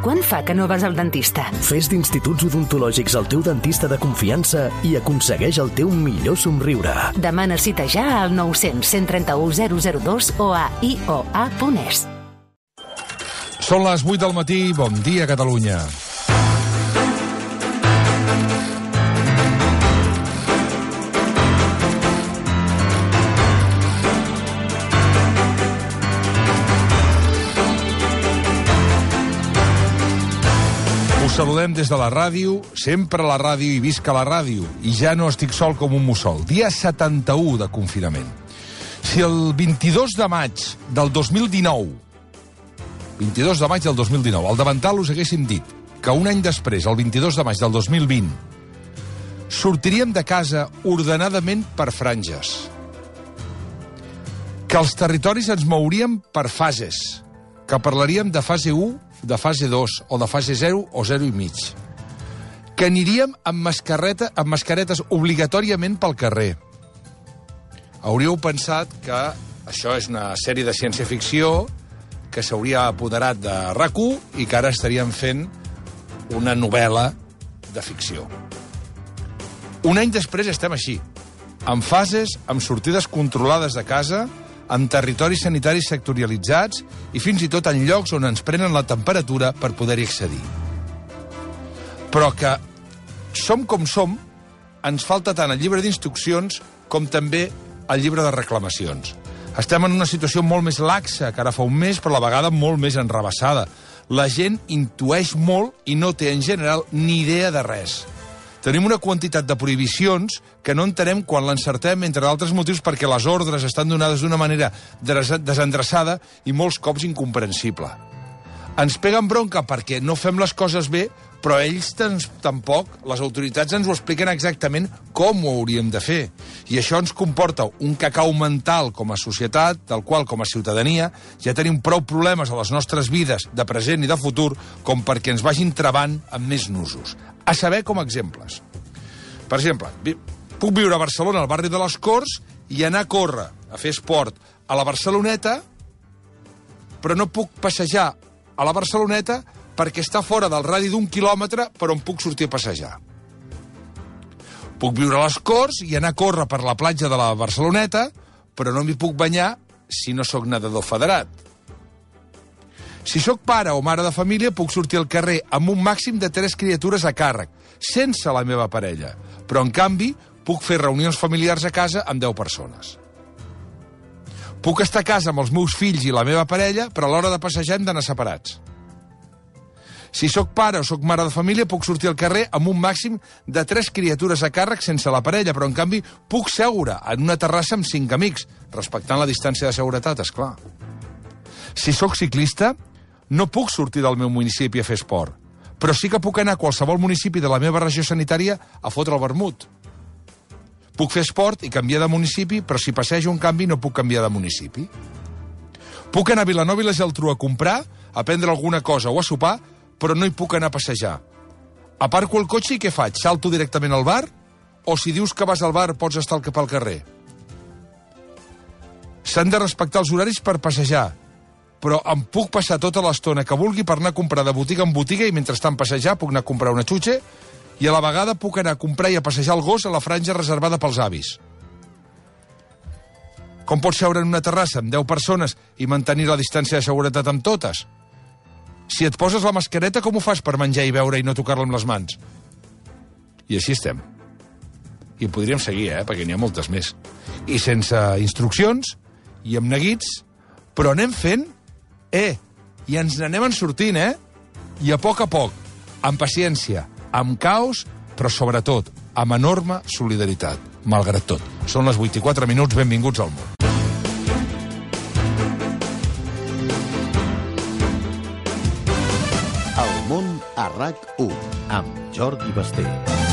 Quant fa que no vas al dentista? Fes d'Instituts Odontològics el teu dentista de confiança i aconsegueix el teu millor somriure. Demana cita ja al 900 131 002 o a ioa.es. Són les 8 del matí. Bon dia, Catalunya. Us saludem des de la ràdio, sempre a la ràdio i visca la ràdio. I ja no estic sol com un mussol. Dia 71 de confinament. Si el 22 de maig del 2019, al davantal us haguéssim dit que un any després, el 22 de maig del 2020, sortiríem de casa ordenadament per franges, que els territoris ens mouríem per fases, que parlaríem de fase 1, de fase 2, o de fase 0 o 0 i mig, que aniríem amb mascaretes obligatòriament pel carrer. Hauríeu pensat que això és una sèrie de ciència-ficció que s'hauria apoderat de RAC1 i que ara estaríem fent una novel·la de ficció. Un any després estem així, amb fases, amb sortides controlades de casa, amb territoris sanitaris sectorialitzats i fins i tot en llocs on ens prenen la temperatura per poder-hi accedir. Però que som com som, ens falta tant el llibre d'instruccions com també el llibre de reclamacions. Estem en una situació molt més laxa que ara fa un mes, però a la vegada molt més enrabassada. La gent intueix molt i no té en general ni idea de res. Tenim una quantitat de prohibicions que no entenem quan l'encertem, entre altres motius perquè les ordres estan donades d'una manera desendreçada i molts cops incomprensible. Ens peguen bronca perquè no fem les coses bé, però ells tampoc, les autoritats ens ho expliquen exactament com ho hauríem de fer. I això ens comporta un cacau mental com a societat, del qual, com a ciutadania, ja tenim prou problemes a les nostres vides, de present i de futur, com perquè ens vagin trebant amb més nusos. A saber, com a exemples. Per exemple, puc viure a Barcelona, al barri de les Corts, i anar a córrer, a fer esport, a la Barceloneta, però no puc passejar a la Barceloneta perquè està fora del radi d'1 quilòmetre per on puc sortir a passejar. Puc viure a les Corts i anar a córrer per la platja de la Barceloneta, però no m'hi puc banyar si no sóc nedador federat. Si sóc pare o mare de família, puc sortir al carrer amb un màxim de 3 criatures a càrrec, sense la meva parella, però, en canvi, puc fer reunions familiars a casa amb 10 persones. Puc estar a casa amb els meus fills i la meva parella, però a l'hora de passejar hem d'anar separats. Si sóc pare o sóc mare de família, puc sortir al carrer amb un màxim de 3 criatures a càrrec sense la parella, però, en canvi, puc seure en una terrassa amb 5 amics, respectant la distància de seguretat, esclar. Si sóc ciclista, no puc sortir del meu municipi a fer esport, però sí que puc anar a qualsevol municipi de la meva regió sanitària a fotre el vermut. Puc fer esport i canviar de municipi, però si passejo, en canvi, no puc canviar de municipi. Puc anar a Vilanova i la Geltrú a comprar, a prendre alguna cosa o a sopar, però no hi puc anar a passejar. Aparco el cotxe i què faig? Salto directament al bar? O si dius que vas al bar pots estar al carrer? S'han de respectar els horaris per passejar, però em puc passar tota l'estona que vulgui per anar a comprar de botiga en botiga i mentrestant passejar puc anar a comprar una xutxa i a la vegada puc anar a comprar i a passejar el gos a la franja reservada pels avis. Com pots seure en una terrassa amb 10 persones i mantenir la distància de seguretat amb totes? Si et poses la mascareta, com ho fas per menjar i beure i no tocar-la amb les mans? I així estem. I podríem seguir, perquè n'hi ha moltes més. I sense instruccions, i amb neguits, però anem fent, i ens n'anem en sortint, I a poc, amb paciència, amb caos, però sobretot amb enorme solidaritat, malgrat tot. Són les 8:04, benvinguts al món. El món a RAC1, amb Jordi Basté.